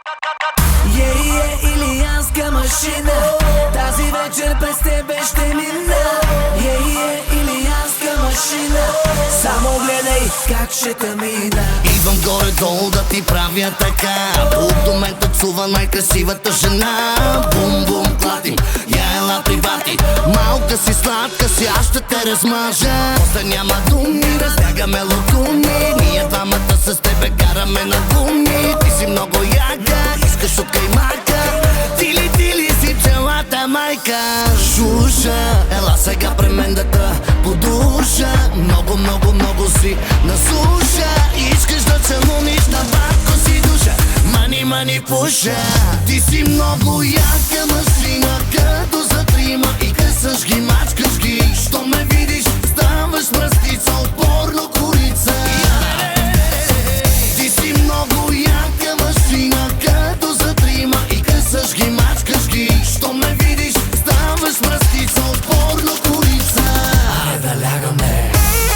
Илиянска машина, тази вечер през тебе ще мина. Илиянска машина, само гледай как ще тъмина. Идвам горе-долу да ти правя така. Тук до мен танцува най-красивата жена. Бум-бум клатим, я ела прибати. Малка си, сладка си, аз ще те размажа. После няма думи, разтягаме локуни. Ние двамата с тебе караме на гуми. Ти си много яка, искаш от каймака. Тили си пчелата майка. Шуша, ела сега при мен да те подуша. Много си на суша. Искаш да целуниш на батко си душа. Мани пуша. Ти си много яка машина, като за трима. И късаш ги, мачкаш ги. Що ме видиш, ставаш мръстица от порно корица. Ти си много яка машина, като за трима. И късаш ги, мачкаш ги. Що ме видиш, ставаш мръстица от порно корица. Айде да лягаме.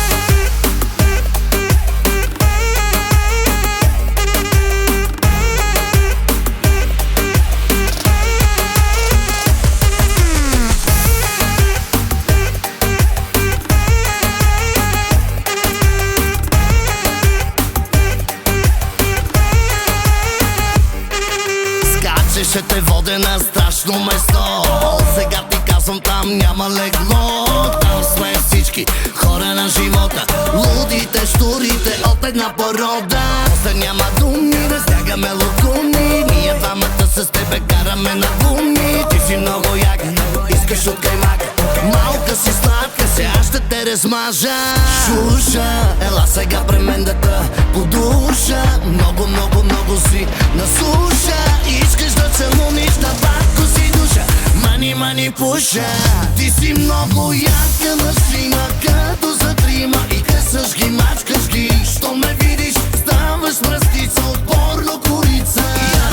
Ще те водя на страшно место. Сега ти казвам, там няма легло. Там сме всички хора на живота. Лудите, щурите от една порода. После няма думи, да стягаме локуни. Ние двамата с тебе караме на гуми. Ти си много яка, искаш от каймака. Малка си, сладка си, аз ще те размажа. Шуша, ела сега при мен да те подуша. Много си на суша. Искаш да целуниш на батко си душа. Мани пуша. Ти си много яка машина, като за трима. И късаш ги, мачкаш ги. Що ме видиш, ставаш мръстица от порно корица.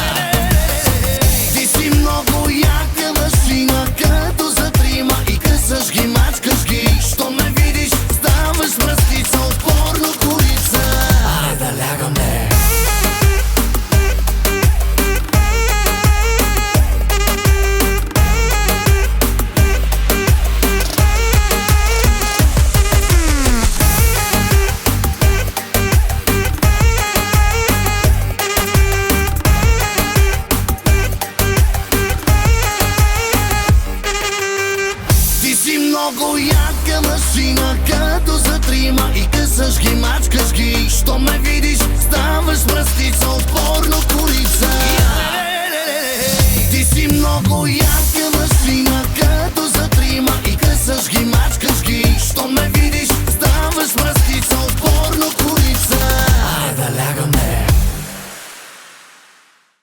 Ти си много яка машина, като за трима. И късаш ги, мачкаш ги. Що ме видиш, ставаш мръстица от порно корица. Айде да лягаме. Много яка машина, като за трима. И късаш ги, мачкаш ги. Що ме видиш, ставаш мръстица от порно корица. Ти си много яка машина,